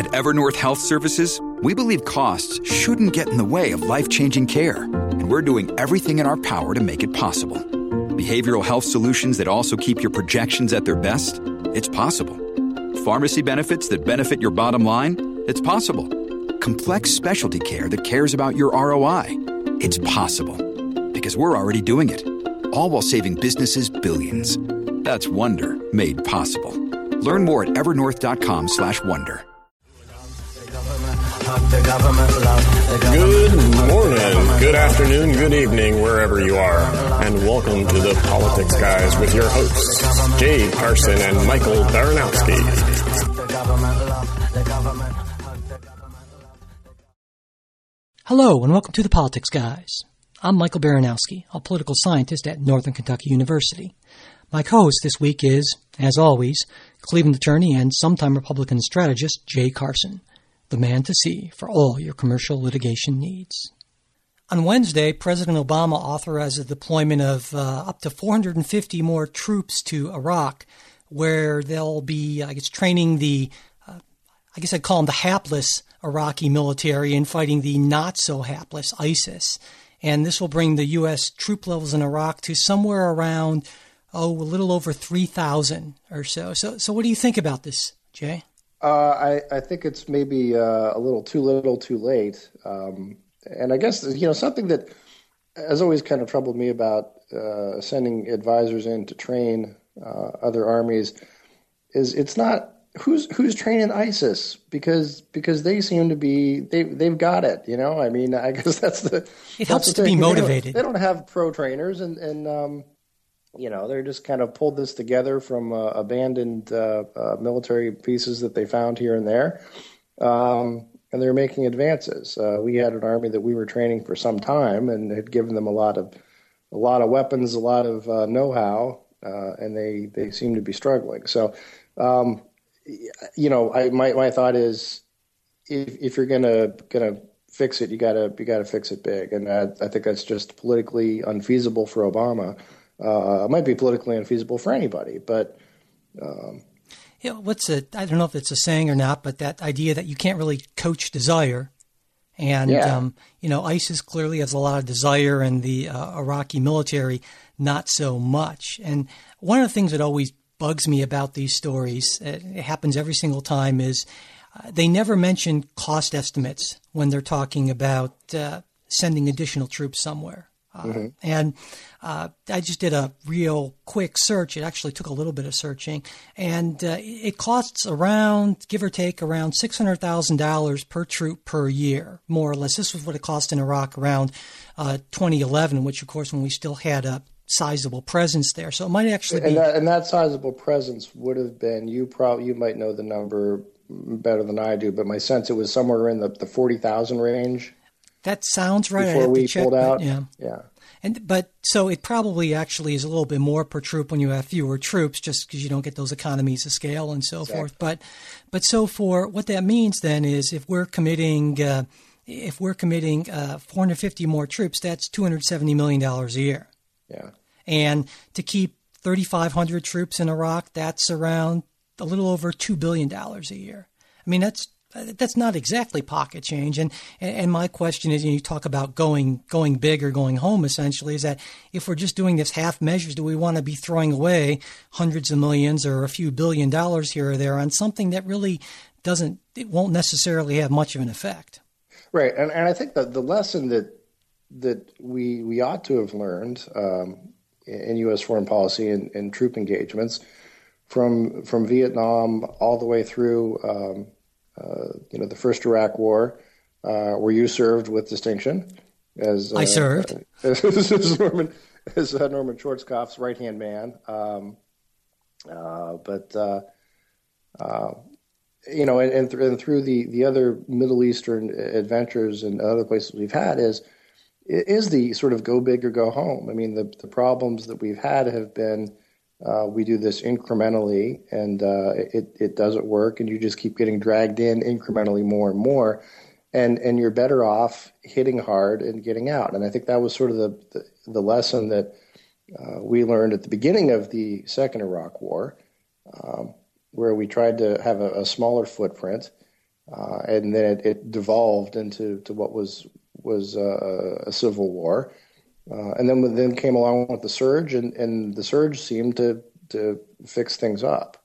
At Evernorth Health Services, we believe costs shouldn't get in the way of life-changing care, and we're doing everything in our power to make it possible. Behavioral health solutions that also keep your projections at their best? It's possible. Pharmacy benefits that benefit your bottom line? It's possible. Complex specialty care that cares about your ROI? It's possible. Because we're already doing it. All while saving businesses billions. That's Wonder made possible. Learn more at evernorth.com/wonder. Good morning, good afternoon, good evening, wherever you are, and welcome to the Politics Guys with your hosts, Jay Carson and Michael Baranowski. Hello, and welcome to the Politics Guys. I'm Michael Baranowski, a political scientist at Northern Kentucky University. My co-host this week is, as always, Cleveland attorney and sometime Republican strategist Jay Carson, the man to see for all your commercial litigation needs. On Wednesday, President Obama authorized the deployment of up to 450 more troops to Iraq, where they'll be, training the, I'd call them the hapless Iraqi military and fighting the not-so-hapless ISIS. And this will bring the U.S. troop levels in Iraq to somewhere around, a little over 3,000 or so. So what do you think about this, Jay? I think it's maybe a little too late. And I guess, something that has always kind of troubled me about sending advisors in to train other armies is it's not who's training ISIS because they seem to be they've got it. I mean, I guess it helps to be motivated. They don't have pro trainers and they're just kind of pulled this together from abandoned military pieces that they found here and there, and they're making advances. We had an army that we were training for some time and had given them a lot of weapons, a lot of know-how, and they seem to be struggling. So, my thought is, if you're gonna fix it, you gotta fix it big, and I think that's just politically unfeasible for Obama. It might be politically unfeasible for anybody, but I don't know if it's a saying or not, but that idea that you can't really coach desire, and ISIS clearly has a lot of desire, and the Iraqi military not so much. And one of the things that always bugs me about these stories, it happens every single time, is they never mention cost estimates when they're talking about sending additional troops somewhere. And I just did a real quick search. It actually took a little bit of searching. And it costs around, give or take, around $600,000 per troop per year, more or less. This was what it cost in Iraq around 2011, which, of course, when we still had a sizable presence there. So it might actually be... And that sizable presence would have been, you might know the number better than I do, but my sense it was somewhere in the 40,000 range. That sounds right. Before we pulled out. Yeah. But so it probably actually is a little bit more per troop when you have fewer troops, just because you don't get those economies of scale and so forth. But so for what that means then is if we're committing 450 more troops, that's $270 million a year. Yeah. And to keep 3,500 troops in Iraq, that's around a little over $2 billion a year. I mean, that's not exactly pocket change. And my question is, you talk about going big or going home, essentially, is that if we're just doing this half measures, do we want to be throwing away hundreds of millions or a few $1 billion here or there on something that really won't necessarily have much of an effect? Right. And I think that the lesson that we ought to have learned in U.S. foreign policy and troop engagements from Vietnam all the way through the first Iraq War, where you served with distinction. I served as Norman Schwarzkopf's right-hand man. And through the other Middle Eastern adventures and other places we've had is the sort of go big or go home. I mean, the problems that we've had have been we do this incrementally, and it doesn't work, and you just keep getting dragged in incrementally more and more, and you're better off hitting hard and getting out. And I think that was sort of the lesson that we learned at the beginning of the second Iraq War, where we tried to have a smaller footprint and then it devolved into what was a civil war, and then came along with the surge, and the surge seemed to fix things up.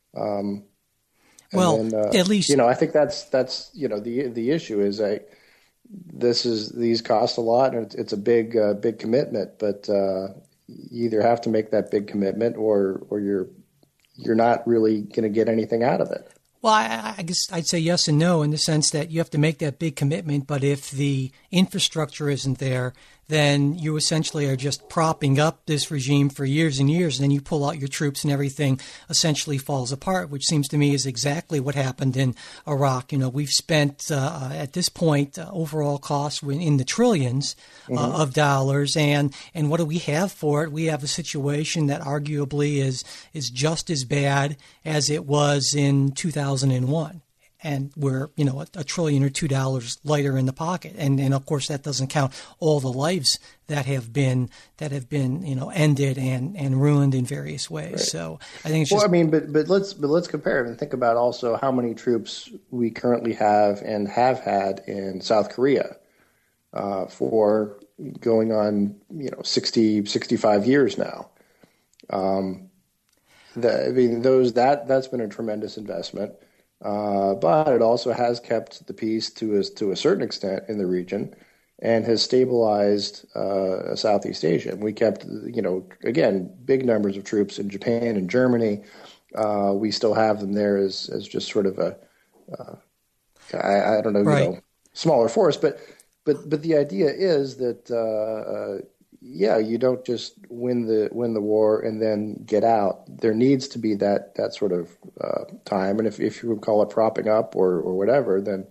At least I think that's the issue is these cost a lot, and it's a big commitment, but you either have to make that big commitment or you're not really going to get anything out of it. Well, I guess I'd say yes and no in the sense that you have to make that big commitment, but if the infrastructure isn't there, then you essentially are just propping up this regime for years and years, and then you pull out your troops and everything essentially falls apart, which seems to me is exactly what happened in Iraq. We've spent at this point overall costs in the trillions of dollars, and what do we have for it? We have a situation that arguably is just as bad as it was in 2001. And we're, $1 trillion or $2 lighter in the pocket. And of course, that doesn't count all the lives that have been, ended and ruined in various ways. Right. So I think it's just. But let's compare it and think about also how many troops we currently have and have had in South Korea for going on, 60, 65 years now. That's been a tremendous investment. But it also has kept the peace to a certain extent in the region and has stabilized Southeast Asia. We kept, again, big numbers of troops in Japan and Germany. We still have them there as just sort of I don't know, right. Smaller force. But the idea is that you don't just win the war and then get out. There needs to be that sort of time, and if you would call it propping up or whatever, then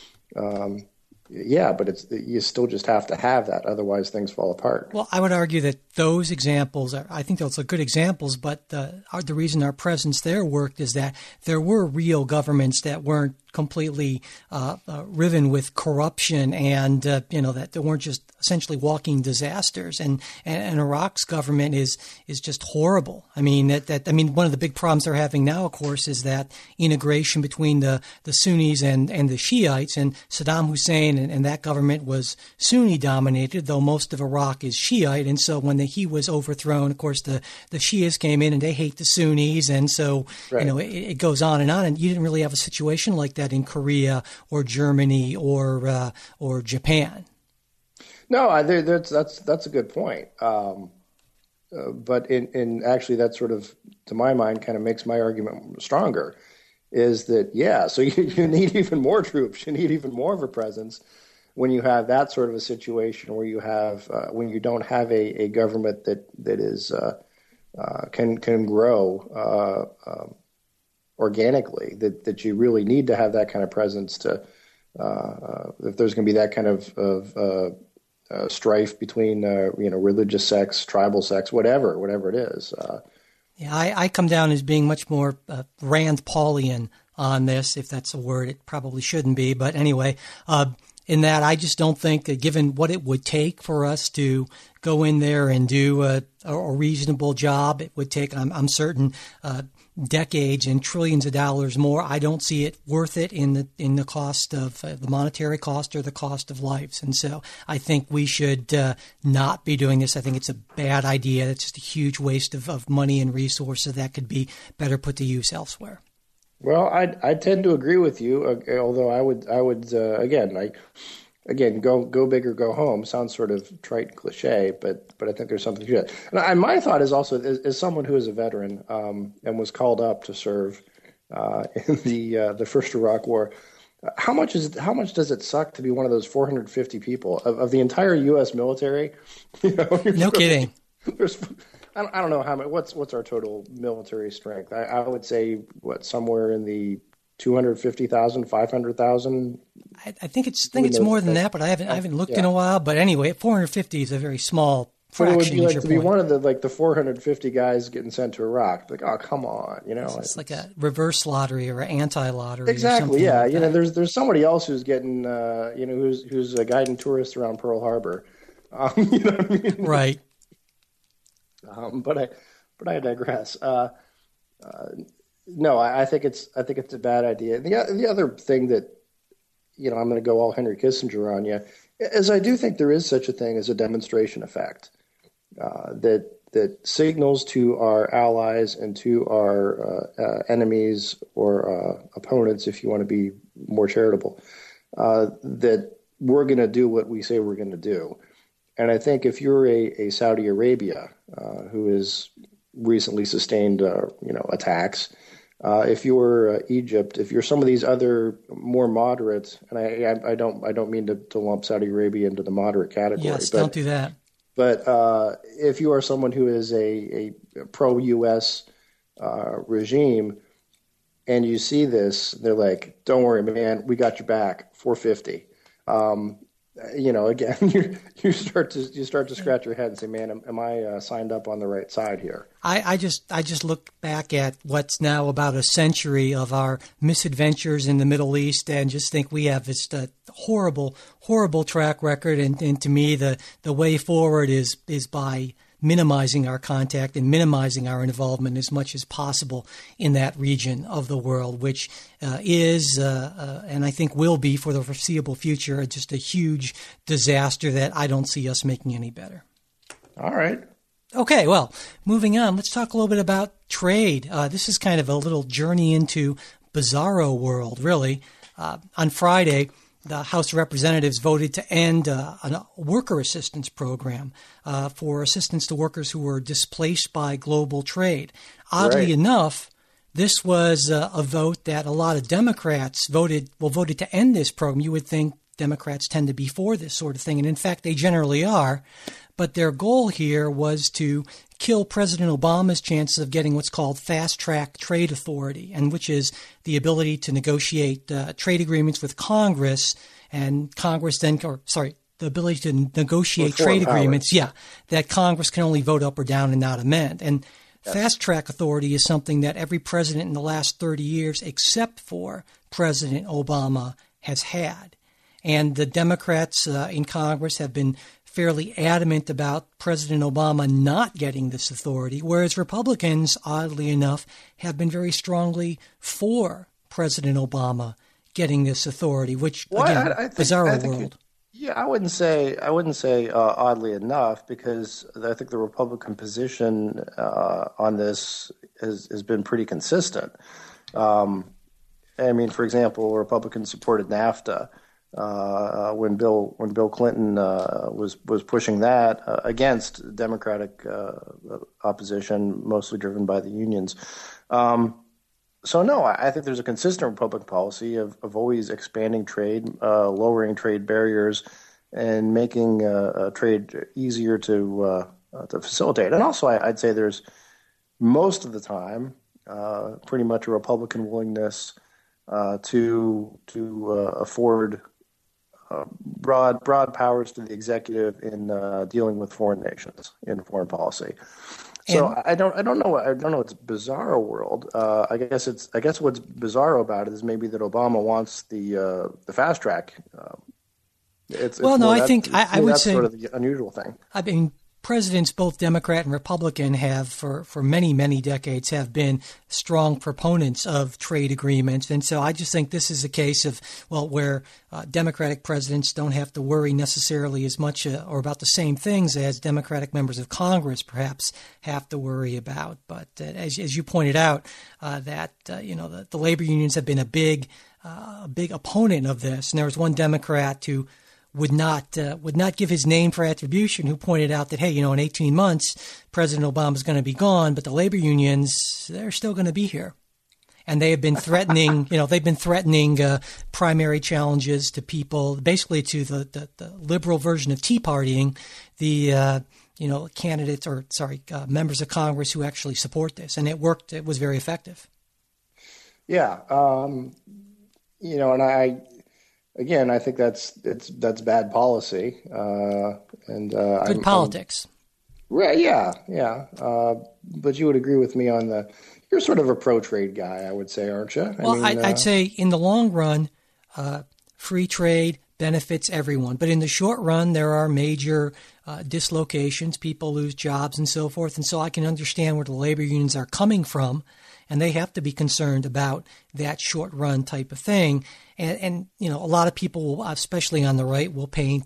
but you still just have to have that. Otherwise, things fall apart. Well, I would argue that those examples I think those are good examples, but the reason our presence there worked is that there were real governments that weren't completely riven with corruption and that they weren't just essentially walking disasters. And Iraq's government is just horrible. I mean one of the big problems they're having now, of course, is that integration between the Sunnis and the Shiites. And Saddam Hussein and that government was Sunni dominated, though most of Iraq is Shiite. And so when he was overthrown, of course, the Shias came in and they hate the Sunnis. And so, right. It goes on. And you didn't really have a situation like that in Korea or Germany or Japan. No, that's a good point. But in actually that sort of, to my mind, kind of makes my argument stronger, is that, so you need even more troops. You need even more of a presence when you have that sort of a situation where you have when you don't have a government that is can grow organically. That you really need to have that kind of presence to if there's going to be that kind of strife between religious sects, tribal sects, whatever it is. I come down as being much more Rand Paulian on this, if that's a word. It probably shouldn't be, but anyway, in that I just don't think that given what it would take for us to go in there and do a reasonable job, it would take, I'm certain, decades and trillions of dollars more. I don't see it worth it in the cost of the monetary cost or the cost of lives. And so I think we should not be doing this. I think it's a bad idea. It's just a huge waste of money and resources that could be better put to use elsewhere. Well, I tend to agree with you, although I would again, go big or go home sounds sort of trite and cliche, but I think there's something to that. And my thought is also, as someone who is a veteran and was called up to serve in the first Iraq War, how much does it suck to be one of those 450 people of the entire U.S. military? No kidding. I don't know how much. What's our total military strength? I would say somewhere in the 250,000, 500,000. I think it's more than that, but I haven't looked in a while. But anyway, 450 is a very small fraction. But it would be like to be one of the 450 guys getting sent to Iraq. Like, oh, come on, It's like a reverse lottery or an anti-lottery. Exactly. Or something like that. There's somebody else who's getting who's guiding tourists around Pearl Harbor. You know what I mean? Right. But I digress. No, I think it's a bad idea. The other thing that I'm going to go all Henry Kissinger on you, is I do think there is such a thing as a demonstration effect that signals to our allies and to our enemies or opponents, if you want to be more charitable, that we're going to do what we say we're going to do. And I think if you're a Saudi Arabia who has recently sustained, attacks, if you're Egypt, if you're some of these other more moderate, and I don't mean to lump Saudi Arabia into the moderate category. Yes, don't do that. But if you are someone who is a pro-U.S. Regime, and you see this, they're like, "Don't worry, man, we got your back. 450." Again, you start to scratch your head and say, "Man, am I signed up on the right side here?" I just look back at what's now about a century of our misadventures in the Middle East and just think we have this horrible track record. And to me, the way forward is by minimizing our contact and minimizing our involvement as much as possible in that region of the world, which is, and I think will be for the foreseeable future, just a huge disaster that I don't see us making any better. All right. Okay, well, moving on, let's talk a little bit about trade. This is kind of a little journey into bizarro world, really. On Friday, the House of Representatives voted to end a worker assistance program for assistance to workers who were displaced by global trade. Oddly enough, this was a vote that a lot of Democrats voted to end this program. You would think Democrats tend to be for this sort of thing, and in fact, they generally are. But their goal here was to kill President Obama's chances of getting what's called fast-track trade authority, and which is the ability to negotiate trade agreements with Congress, and Congress then, the ability to negotiate trade agreements, that Congress can only vote up or down and not amend. And fast-track authority is something that every president in the last 30 years, except for President Obama, has had. And the Democrats in Congress have been fairly adamant about President Obama not getting this authority, whereas Republicans, oddly enough, have been very strongly for President Obama getting this authority, which, again, bizarre world. I wouldn't say oddly enough, because I think the Republican position on this has been pretty consistent. For example, Republicans supported NAFTA. When Bill Clinton was pushing that against Democratic opposition, mostly driven by the unions. I think there's a consistent Republican policy of always expanding trade, lowering trade barriers, and making trade easier to facilitate. And also, I'd say there's most of the time pretty much a Republican willingness to afford broad powers to the executive in dealing with foreign nations in foreign policy. So I don't know. It's a bizarre world. I guess what's bizarre about it is maybe that Obama wants the fast track. I would say sort of the unusual thing. I mean, presidents, both Democrat and Republican, have for many, many decades have been strong proponents of trade agreements. And so I just think this is a case of, where Democratic presidents don't have to worry necessarily as much or about the same things as Democratic members of Congress perhaps have to worry about. But as you pointed out, the labor unions have been a big opponent of this. And there was one Democrat who would not give his name for attribution, who pointed out that, hey, in 18 months, President Obama is going to be gone, but the labor unions, they're still going to be here. And they have been threatening, primary challenges to people, basically to the liberal version of Tea Partying, the, candidates members of Congress who actually support this. And it worked. It was very effective. Yeah. Again, I think that's bad policy, good politics. Right? Yeah. But you would agree with me on you're sort of a pro-trade guy, I would say, aren't you? I'd say in the long run, free trade benefits everyone, but in the short run, there are major dislocations. People lose jobs and so forth, and so I can understand where the labor unions are coming from. and they have to be concerned about that short run type of thing. And a lot of people, especially on the right, will paint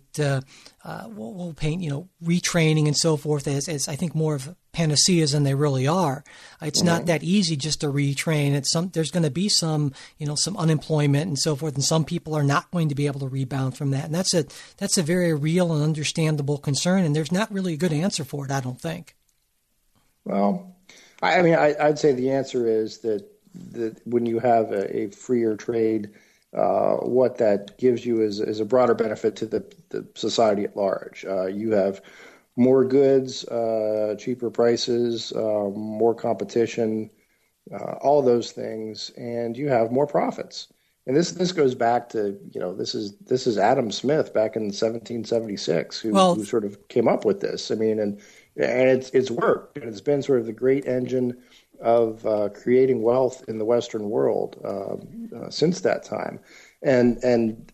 retraining and so forth as I think more of panaceas than they really are. It's not that easy just to retrain. There's going to be some unemployment and so forth, and some people are not going to be able to rebound from that. And that's a very real and understandable concern, and there's not really a good answer for it, I don't think. Well, I'd say the answer is that when you have a freer trade, what that gives you is a broader benefit to the society at large. You have more goods, cheaper prices, more competition, all those things, and you have more profits. And this goes back to this is Adam Smith back in 1776 who sort of came up with this. And it's worked, and it's been sort of the great engine of creating wealth in the Western world since that time. And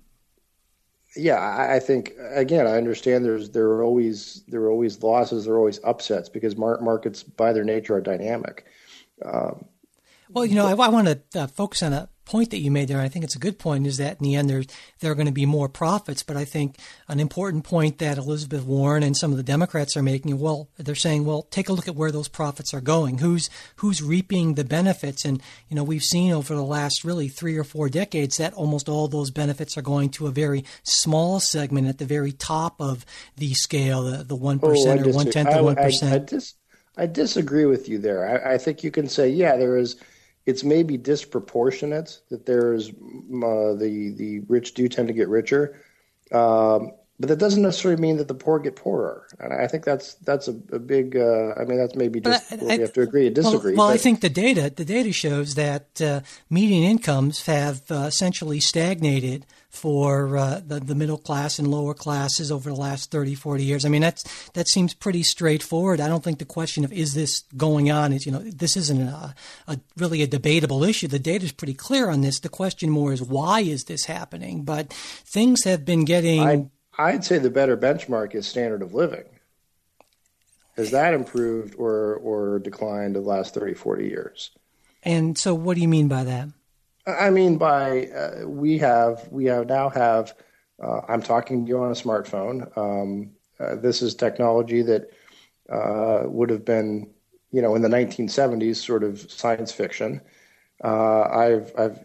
yeah, I think again, I understand there are always losses, there are always upsets because markets by their nature are dynamic. I want to focus on a point that you made there. I think it's a good point, is that in the end there are going to be more profits. But I think an important point that Elizabeth Warren and some of the Democrats are making, they're saying, take a look at where those profits are going. Who's reaping the benefits? And, we've seen over the last really 3 or 4 decades that almost all those benefits are going to a very small segment at the very top of the scale, the 1% or 1/10 of 1%. I disagree with you there. I think you can say, it's maybe disproportionate that there's the rich do tend to get richer, but that doesn't necessarily mean that the poor get poorer. And I think that's a big. That's maybe just we have to agree and disagree. Well, I think the data shows that median incomes have essentially stagnated for the middle class and lower classes over the last 30, 40 years. That seems pretty straightforward. I don't think the question of is this going on is, this isn't really a debatable issue. The data is pretty clear on this. The question more is why is this happening? But things have been getting... I'd say the better benchmark is standard of living. Has that improved or declined the last 30, 40 years? And so what do you mean by that? I mean by we now have. I'm talking to you on a smartphone. This is technology that would have been, in the 1970s, sort of science fiction. There are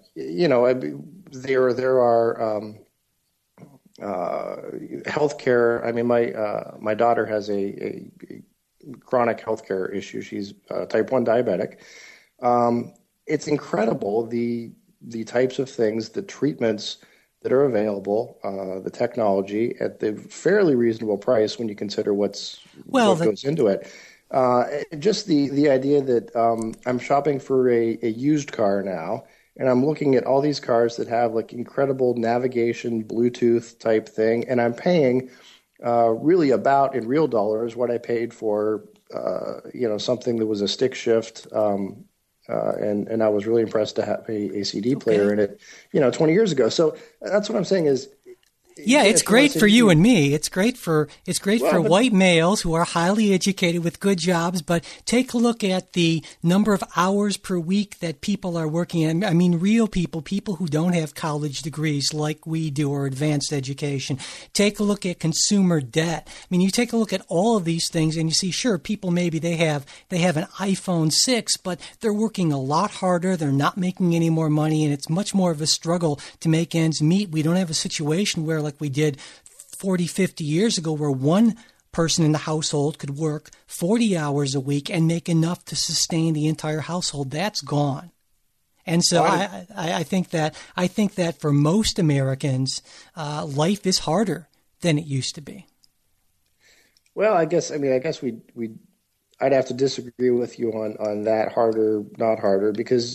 healthcare. My daughter has a chronic healthcare issue. She's type 1 diabetic. It's incredible the types of things, the treatments that are available, the technology at the fairly reasonable price when you consider what goes into it. Just the idea that I'm shopping for a used car now, and I'm looking at all these cars that have like incredible navigation, Bluetooth type thing, and I'm paying really about in real dollars what I paid for something that was a stick shift. And I was really impressed to have a CD player in it, 20 years ago. So that's what I'm saying is, it's great for you and me. It's great for white males who are highly educated with good jobs. But take a look at the number of hours per week that people are working. Real people who don't have college degrees like we do or advanced education. Take a look at consumer debt. You take a look at all of these things and you see, sure, people maybe they have an iPhone 6, but they're working a lot harder. They're not making any more money, and it's much more of a struggle to make ends meet. We don't have a situation where like we did 40, 50 years ago where one person in the household could work 40 hours a week and make enough to sustain the entire household. That's gone. And so I think that for most Americans, life is harder than it used to be. Well, I guess I'd have to disagree with you on that harder, not harder,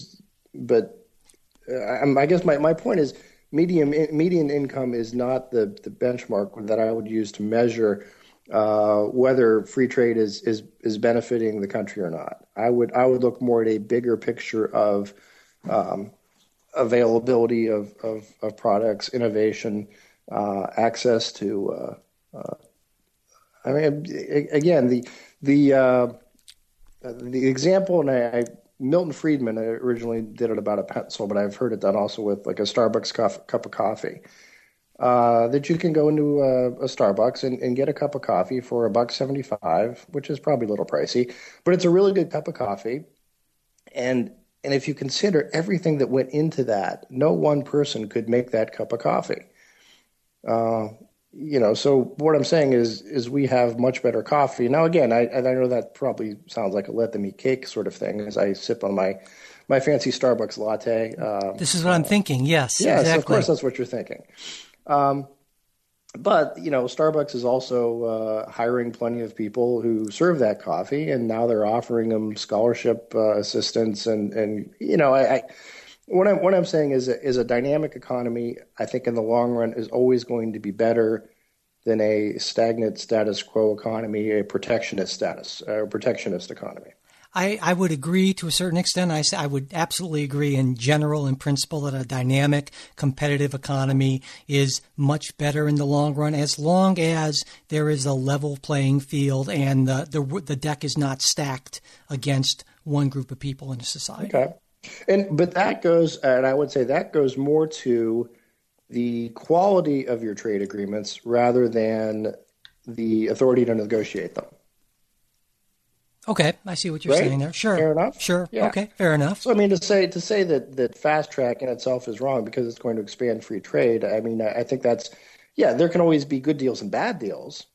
I guess my point is median income is not the benchmark that I would use to measure whether free trade is benefiting the country or not. I would look more at a bigger picture of availability of products, innovation, access to. Again, the example, and Milton Friedman originally did it about a pencil, but I've heard it done also with like a Starbucks cup of coffee. That you can go into a Starbucks and get a cup of coffee for $1.75, which is probably a little pricey, but it's a really good cup of coffee. And if you consider everything that went into that, no one person could make that cup of coffee. So what I'm saying is we have much better coffee. Now, again, I know that probably sounds like a let them eat cake sort of thing as I sip on my fancy Starbucks latte. This is what I'm thinking. Yes, yes, exactly. Of course, that's what you're thinking. But, Starbucks is also hiring plenty of people who serve that coffee, and now they're offering them scholarship assistance. And what I'm saying is a dynamic economy, I think in the long run is always going to be better than a stagnant status quo economy, a protectionist economy. I would agree to a certain extent. I would absolutely agree in general, in principle, that a dynamic, competitive economy is much better in the long run, as long as there is a level playing field and the deck is not stacked against one group of people in a society. Okay. But that goes, and I would say that goes more to the quality of your trade agreements rather than the authority to negotiate them. Okay, I see what you're saying there. Sure. Fair enough? Sure. Yeah. Okay, fair enough. So, to say that fast track in itself is wrong because it's going to expand free trade, I think that's, there can always be good deals and bad deals.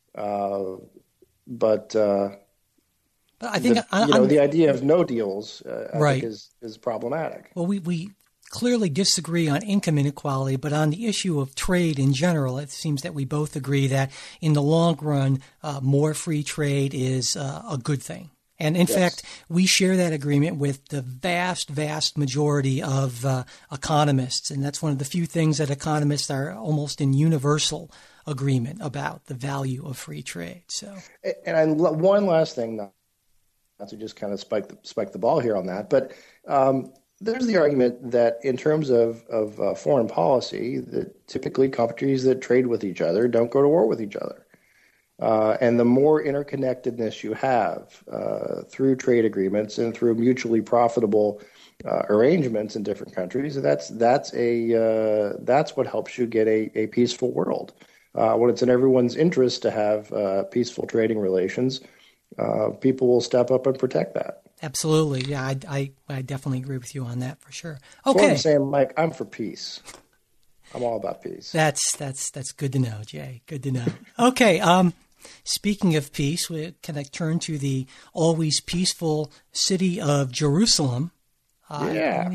But I think the idea of no deals, right, think is problematic. Well, we clearly disagree on income inequality, but on the issue of trade in general, it seems that we both agree that in the long run, more free trade is a good thing. And in fact, we share that agreement with the vast, vast majority of economists. And that's one of the few things that economists are almost in universal agreement about, the value of free trade. So, and one last thing, not to just kind of spike the ball here on that, but there's the argument that in terms of foreign policy, that typically countries that trade with each other don't go to war with each other. And the more interconnectedness you have through trade agreements and through mutually profitable arrangements in different countries, that's what helps you get a peaceful world. When it's in everyone's interest to have peaceful trading relations, people will step up and protect that. Absolutely. Yeah, I definitely agree with you on that for sure. Okay. So I'm saying, Mike, I'm for peace. I'm all about peace. That's good to know, Jay. Good to know. Okay. Speaking of peace, we can turn to the always peaceful city of Jerusalem. In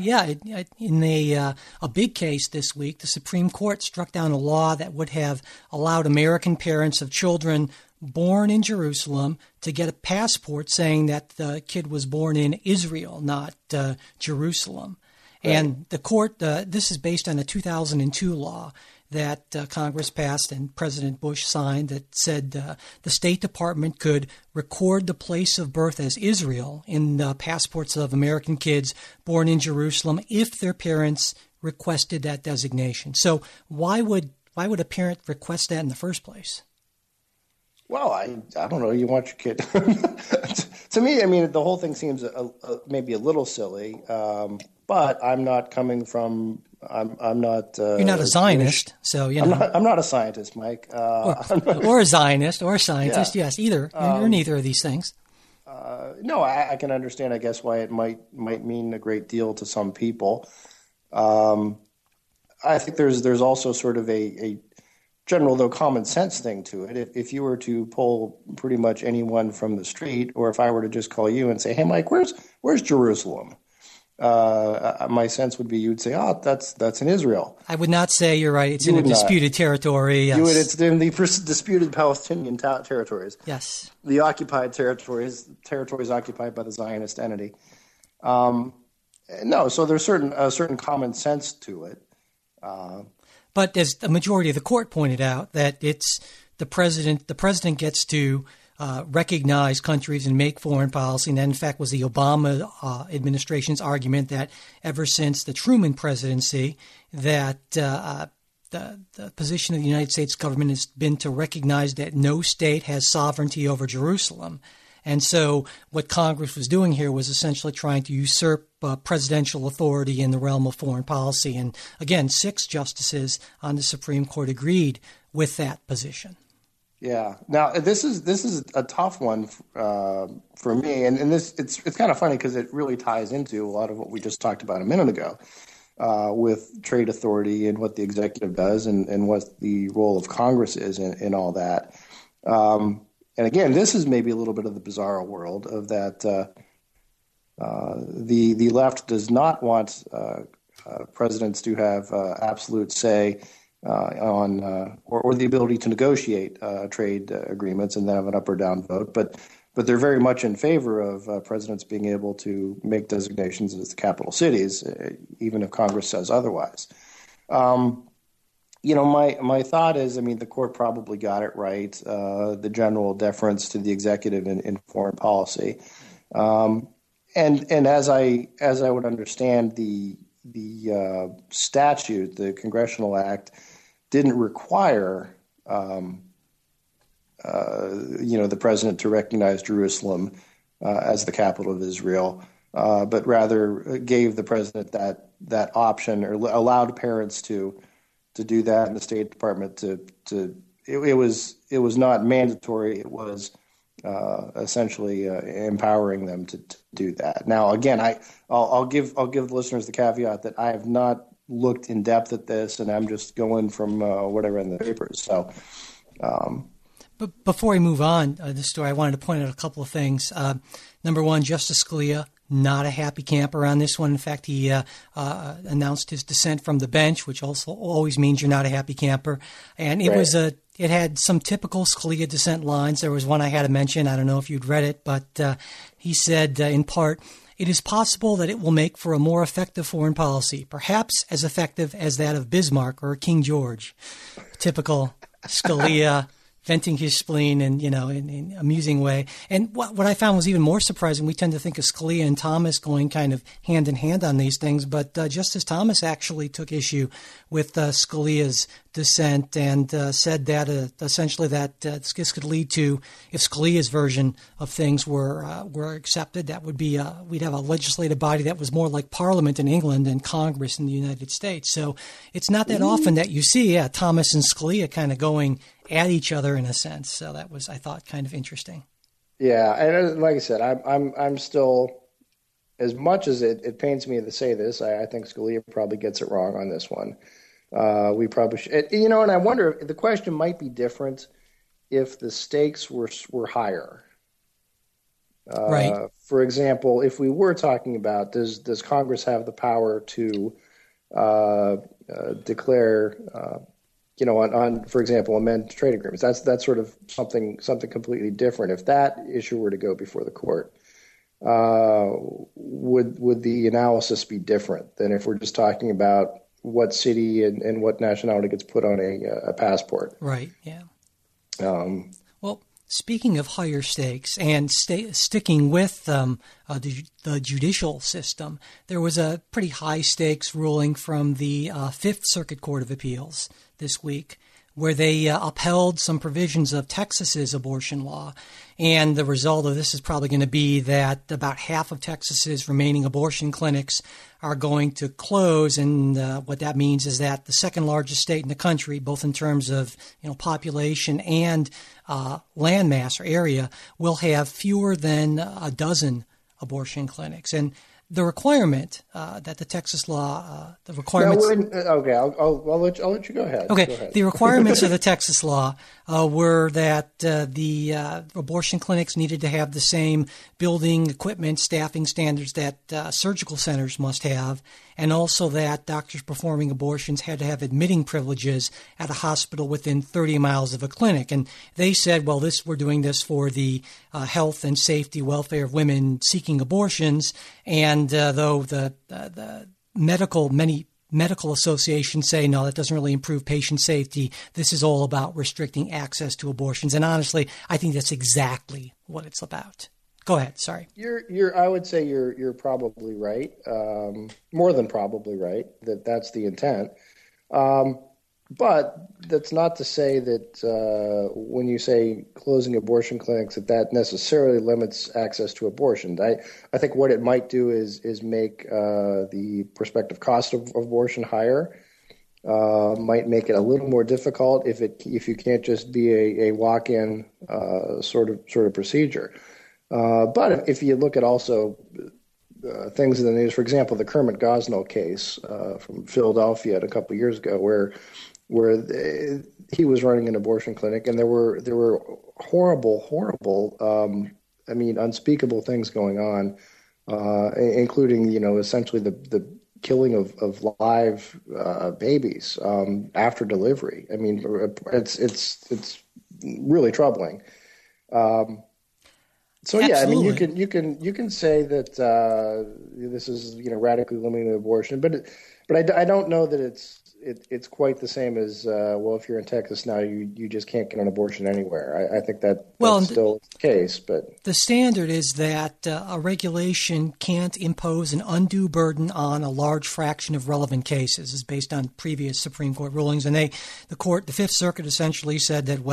a big case this week, the Supreme Court struck down a law that would have allowed American parents of children born in Jerusalem to get a passport saying that the kid was born in Israel, not Jerusalem. Right. And the court, this is based on a 2002 law that Congress passed and President Bush signed that said the State Department could record the place of birth as Israel in passports of American kids born in Jerusalem if their parents requested that designation. So why would a parent request that in the first place? Well, I don't know. You want your kid. To me, the whole thing seems maybe a little silly, but I'm not coming from. I'm not. You're not a Zionist, so you know. I'm not a scientist, Mike. Or a Zionist, or a scientist. Yeah. Yes, either. You're neither of these things. No, I can understand. I guess why it might mean a great deal to some people. I think there's also sort of a general, though common sense thing to it. If you were to pull pretty much anyone from the street, or if I were to just call you and say, "Hey, Mike, where's Jerusalem?" My sense would be you'd say, "Oh, that's in Israel." I would not say you're right. It's in a disputed territory. Yes. It's in the disputed Palestinian territories. Yes, the occupied territories occupied by the Zionist entity. No, so there's a certain common sense to it. But as the majority of the court pointed out, that it's the president gets to recognize countries and make foreign policy. And that, in fact, was the Obama administration's argument that ever since the Truman presidency, that the position of the United States government has been to recognize that no state has sovereignty over Jerusalem. And so what Congress was doing here was essentially trying to usurp presidential authority in the realm of foreign policy. And again, 6 justices on the Supreme Court agreed with that position. Yeah. Now this is a tough one for me, and this it's kind of funny because it really ties into a lot of what we just talked about a minute ago with trade authority and what the executive does and what the role of Congress is in all that. And again, this is maybe a little bit of the bizarre world of that the left does not want presidents to have absolute say on or the ability to negotiate trade agreements and then have an up or down vote, but they're very much in favor of presidents being able to make designations as the capital cities, even if Congress says otherwise. My thought is, I mean, the court probably got it right. The general deference to the executive in foreign policy, and as I would understand the statute, the Congressional Act didn't require the president to recognize Jerusalem as the capital of Israel, but rather gave the president that option, or allowed parents to do that in the State Department. It was not mandatory. It was essentially empowering them to do that. Now, again, I'll give the listeners the caveat that I have not looked in depth at this, and I'm just going from what I read in the papers. So. But before we move on this story, I wanted to point out a couple of things. Number one, Justice Scalia, not a happy camper on this one. In fact, he announced his dissent from the bench, which also always means you're not a happy camper. And it was it had some typical Scalia dissent lines. There was one I had to mention. I don't know if you'd read it, but he said in part, "It is possible that it will make for a more effective foreign policy, perhaps as effective as that of Bismarck or King George." Typical Scalia. Venting his spleen in an amusing way. And what I found was even more surprising, we tend to think of Scalia and Thomas going kind of hand in hand on these things, but Justice Thomas actually took issue with Scalia's dissent and said that essentially that this could lead to, if Scalia's version of things were accepted, that would be we'd have a legislative body that was more like Parliament in England and Congress in the United States. So it's not that often that you see Thomas and Scalia kind of going at each other in a sense. So that was, I thought, kind of interesting. Yeah, and like I said, I'm still, as much as it pains me to say this, I think Scalia probably gets it wrong on this one. We probably should, and I wonder if the question might be different if the stakes were higher. Right. For example, if we were talking about does Congress have the power to declare on, for example, amend trade agreements. That's sort of something completely different. If that issue were to go before the court, would the analysis be different than if we're just talking about what city and what nationality gets put on a passport? Right. Yeah. Well, speaking of higher stakes and sticking with the judicial system, there was a pretty high stakes ruling from the Fifth Circuit Court of Appeals this week, where they upheld some provisions of Texas's abortion law. And the result of this is probably going to be that about half of Texas's remaining abortion clinics are going to close. And what that means is that the second largest state in the country, both in terms of population and landmass or area, will have fewer than a dozen abortion clinics. And the requirement that the Texas law, the requirements. Okay, I'll let you go ahead. Okay, go ahead. The requirements of the Texas law were that the abortion clinics needed to have the same building, equipment, staffing standards that surgical centers must have, and also that doctors performing abortions had to have admitting privileges at a hospital within 30 miles of a clinic. And they said, well, we're doing this for the health and safety, welfare of women seeking abortions. And though the many medical associations say, no, that doesn't really improve patient safety, this is all about restricting access to abortions. And honestly, I think that's exactly what it's about. Go ahead. Sorry. I would say you're probably right. More than probably right. That's the intent. But that's not to say that when you say closing abortion clinics, that necessarily limits access to abortion. I think what it might do is make the prospective cost of abortion higher. Might make it a little more difficult if you can't just be a walk-in sort of procedure. But if you look at also things in the news, for example, the Kermit Gosnell case from Philadelphia a couple of years ago, where he was running an abortion clinic, and there were horrible, unspeakable things going on, including essentially the killing of live babies after delivery. I mean, it's really troubling. So Absolutely. Yeah, I mean, you can say that this is radically limiting abortion, but I don't know that it's quite the same as if you're in Texas now, you just can't get an abortion anywhere. I think that's still the case, but the standard is that a regulation can't impose an undue burden on a large fraction of relevant cases. It's based on previous Supreme Court rulings, and the Fifth Circuit essentially said that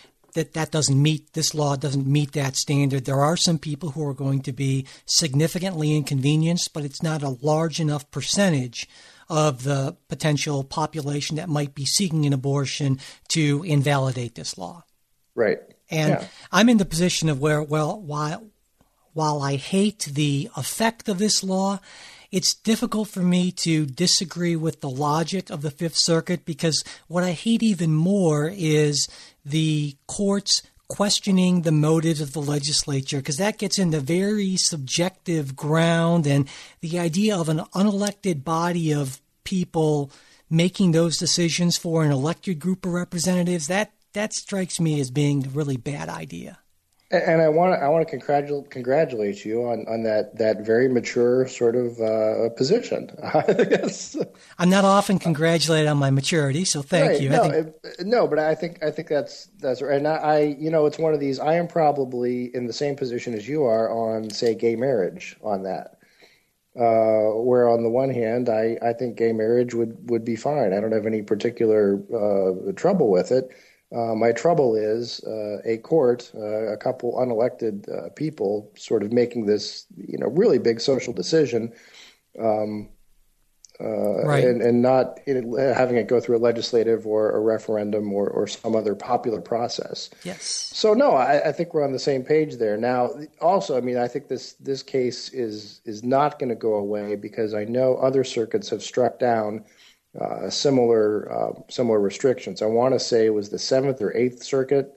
this law doesn't meet that standard. There are some people who are going to be significantly inconvenienced, but it's not a large enough percentage of the potential population that might be seeking an abortion to invalidate this law. Right. And I'm in the position of where, while I hate the effect of this law, it's difficult for me to disagree with the logic of the Fifth Circuit, because what I hate even more is the courts questioning the motives of the legislature, because that gets into very subjective ground, and the idea of an unelected body of people making those decisions for an elected group of representatives, that strikes me as being a really bad idea. And I want to congratulate you on that very mature sort of position. I'm not often congratulated on my maturity, so thank you. But I think that's right. And it's one of these. I am probably in the same position as you are on, say, gay marriage on that. Where on the one hand, I think gay marriage would be fine. I don't have any particular trouble with it. My trouble is a court, a couple unelected people, sort of making this, really big social decision, right. and not having it go through a legislative or a referendum or some other popular process. Yes. So no, I think we're on the same page there. Now, also, I think this case is not going to go away, because I know other circuits have struck down similar restrictions. I want to say it was the Seventh or Eighth Circuit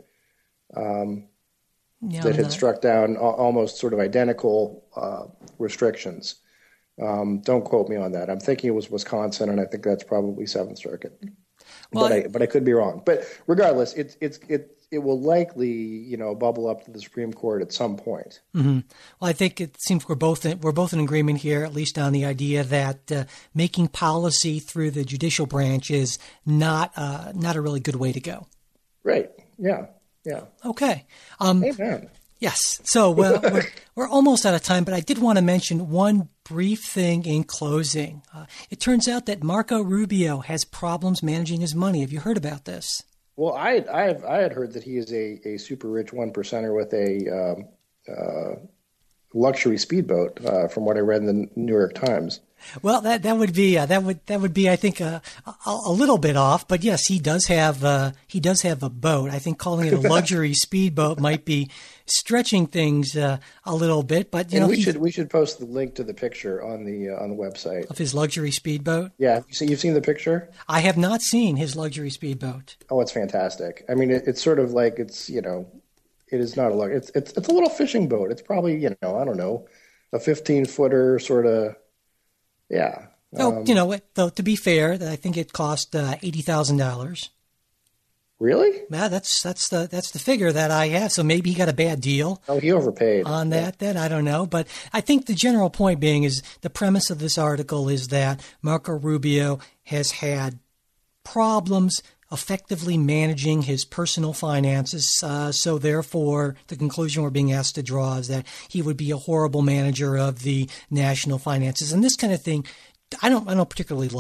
that had struck down almost sort of identical restrictions. Don't quote me on that. I'm thinking it was Wisconsin, and I think that's probably Seventh Circuit. Well, but I could be wrong. But regardless, it will likely bubble up to the Supreme Court at some point. Mm-hmm. Well, I think it seems we're both in agreement here, at least on the idea that making policy through the judicial branch is not a really good way to go. Right. Yeah. Okay. Amen. Yes. So we're almost out of time, but I did want to mention one brief thing in closing. It turns out that Marco Rubio has problems managing his money. Have you heard about this? Well, I had heard that he is a super rich one percenter with a luxury speedboat, from what I read in the New York Times. Well, that would be I think a little bit off, but yes, he does have a boat. I think calling it a luxury speedboat might be stretching things a little bit, but we should post the link to the picture on the website of his luxury speedboat. Yeah, you've seen the picture? I have not seen his luxury speedboat. Oh, it's fantastic. I mean, it's sort of like it is not a luxury. It's a little fishing boat. It's probably I don't know, a 15-footer sort of. Yeah. So, though, to be fair, I think it cost $80,000. Really? Yeah, that's the figure that I have. So maybe he got a bad deal. Oh, he overpaid on that. Then I don't know, but I think the general point being is the premise of this article is that Marco Rubio has had problems effectively managing his personal finances. So therefore, the conclusion we're being asked to draw is that he would be a horrible manager of the national finances. And this kind of thing, I don't particularly like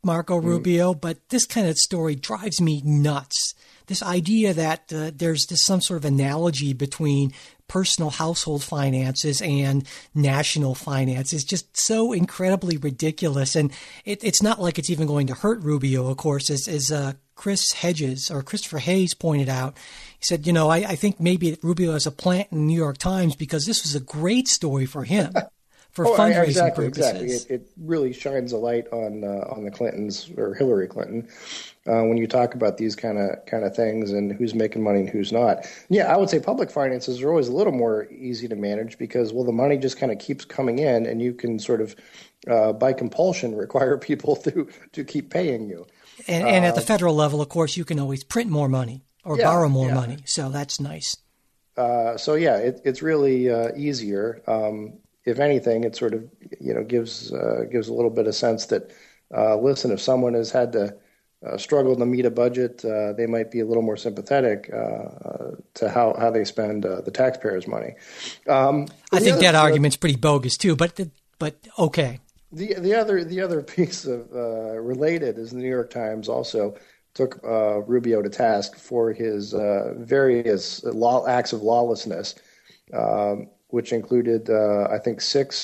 Marco Rubio, but this kind of story drives me nuts. This idea that there's some sort of analogy between personal household finances and national finance is just so incredibly ridiculous. And it's not like it's even going to hurt Rubio, of course, as Christopher Hayes pointed out. He said, I think maybe Rubio has a plant in the New York Times because this was a great story for him. For fundraising purposes. Exactly. It really shines a light on the Clintons or Hillary Clinton when you talk about these kind of things and who's making money and who's not. Yeah, I would say public finances are always a little more easy to manage because, the money just kind of keeps coming in, and you can sort of by compulsion require people to keep paying you. And at the federal level, of course, you can always print more money or borrow more money, so that's nice. It's really easier. If anything, it sort of gives a little bit of sense that listen, if someone has had to struggle to meet a budget, they might be a little more sympathetic to how they spend the taxpayers' money. I think that argument's pretty bogus too, but okay. The other piece of related is the New York Times also took Rubio to task for his various acts of lawlessness. Which included, I think,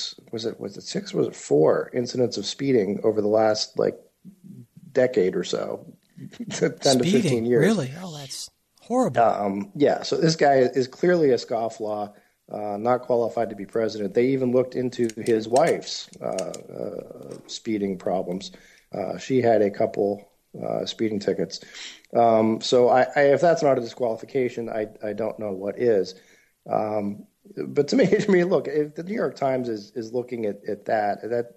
4 incidents of speeding over the last decade or so, 10 to 15 years. Really? Oh, that's horrible. So this guy is clearly a scofflaw, not qualified to be president. They even looked into his wife's speeding problems. She had a couple speeding tickets. So if that's not a disqualification, I don't know what is. But to me, look, if the New York Times is looking at that.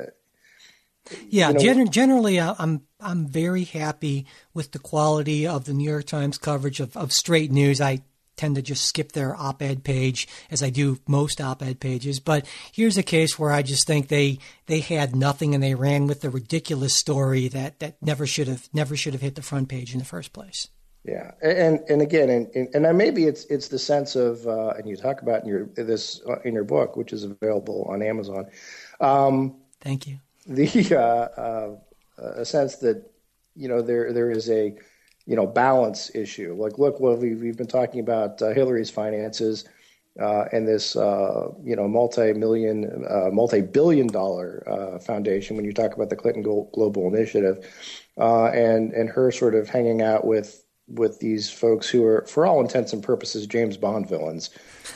Generally, I'm very happy with the quality of the New York Times coverage of straight news. I tend to just skip their op-ed page, as I do most op-ed pages. But here's a case where I just think they had nothing and they ran with the ridiculous story that never should have hit the front page in the first place. Yeah, and again, and maybe it's the sense of, and you talk about in your book, which is available on Amazon. Thank you. A sense that there is a balance issue. Like, look, we've been talking about Hillary's finances and this multi-billion-dollar foundation. When you talk about the Clinton Global Initiative, and her sort of hanging out with these folks who are, for all intents and purposes, James Bond villains.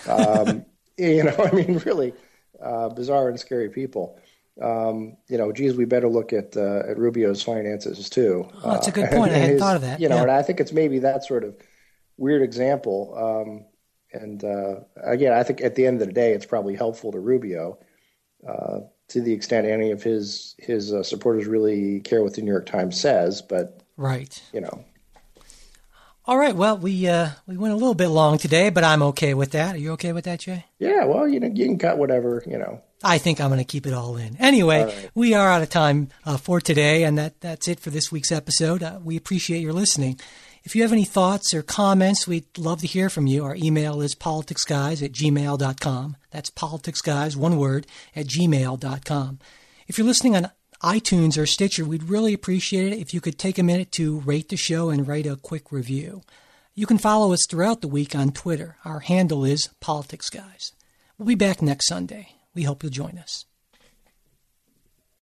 Really bizarre and scary people. We better look at Rubio's finances too. Oh, that's a good point. I hadn't thought of that. And I think it's maybe that sort of weird example. Again, I think at the end of the day, it's probably helpful to Rubio to the extent any of his supporters really care what the New York Times says. But right, All right. Well, we went a little bit long today, but I'm okay with that. Are you okay with that, Jay? Yeah. Well, you can cut whatever. I think I'm going to keep it all in. Anyway, right. We are out of time for today, and that's it for this week's episode. We appreciate your listening. If you have any thoughts or comments, we'd love to hear from you. Our email is politicsguys@gmail.com. That's politicsguys, one word, @gmail.com. If you're listening on iTunes or Stitcher, we'd really appreciate it if you could take a minute to rate the show and write a quick review. You can follow us throughout the week on Twitter. Our handle is politicsguys. We'll be back next Sunday. We hope you'll join us.